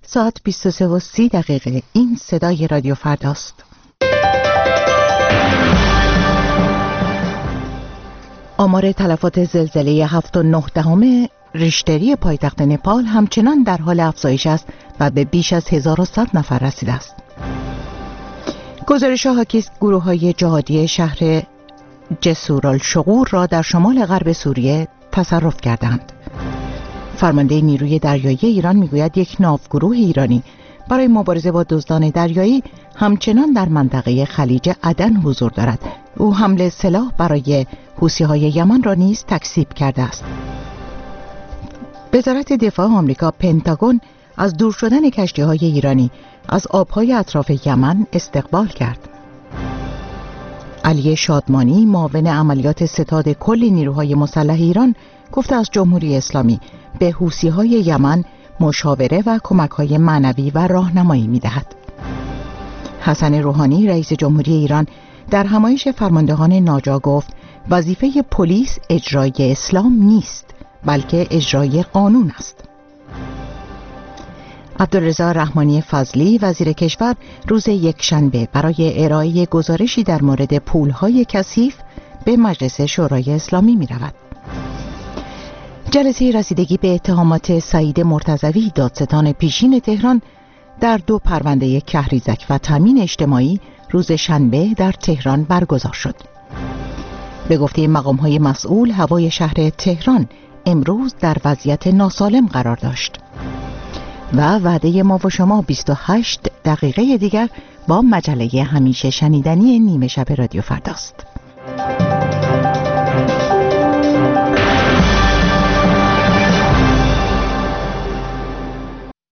ساعت 23:30. این صدای رادیو فرداست. آمار تلفات زلزله 7.9 ریشتری پایتخت نپال همچنان در حال افزایش است و به بیش از 1100 نفر رسیده است. گزارش حاکی است گروه‌های جهادی شهر جسورالشغور را در شمال غرب سوریه تصرف کردند. فرمانده نیروی دریایی ایران میگوید یک ناوگروه ایرانی برای مبارزه با دزدان دریایی همچنان در منطقه خلیج عدن حضور دارد. او حمل سلاح برای حوثی‌های یمن را نیز تکذیب کرده است. وزارت دفاع آمریکا پنتاگون از دور شدن کشتی‌های ایرانی از آب‌های اطراف یمن استقبال کرد. علی شادمانی معاون عملیات ستاد کل نیروهای مسلح ایران گفته از جمهوری اسلامی به حوثی‌های یمن مشاوره و کمک‌های معنوی و راهنمایی می‌دهد. حسن روحانی رئیس جمهوری ایران در همایش فرماندهان ناجا گفت وظیفه پلیس اجرای اسلام نیست بلکه اجرای قانون است. عبدالرضا رحمانی فضلی وزیر کشور روز یکشنبه برای ارائه گزارشی در مورد پول‌های کثیف به مجلس شورای اسلامی می‌رود. جلسه رسیدگی به اتهامات سعید مرتضوی دادستان پیشین تهران در 2 پرونده کهریزک و تامین اجتماعی روز شنبه در تهران برگزار شد. به گفته مقام‌های مسئول هوای شهر تهران امروز در وضعیت ناسالم قرار داشت. و وعده ما و شما 28 دقیقه دیگر با مجله همیشه شنیدنی نیمه شب رادیو فرداست.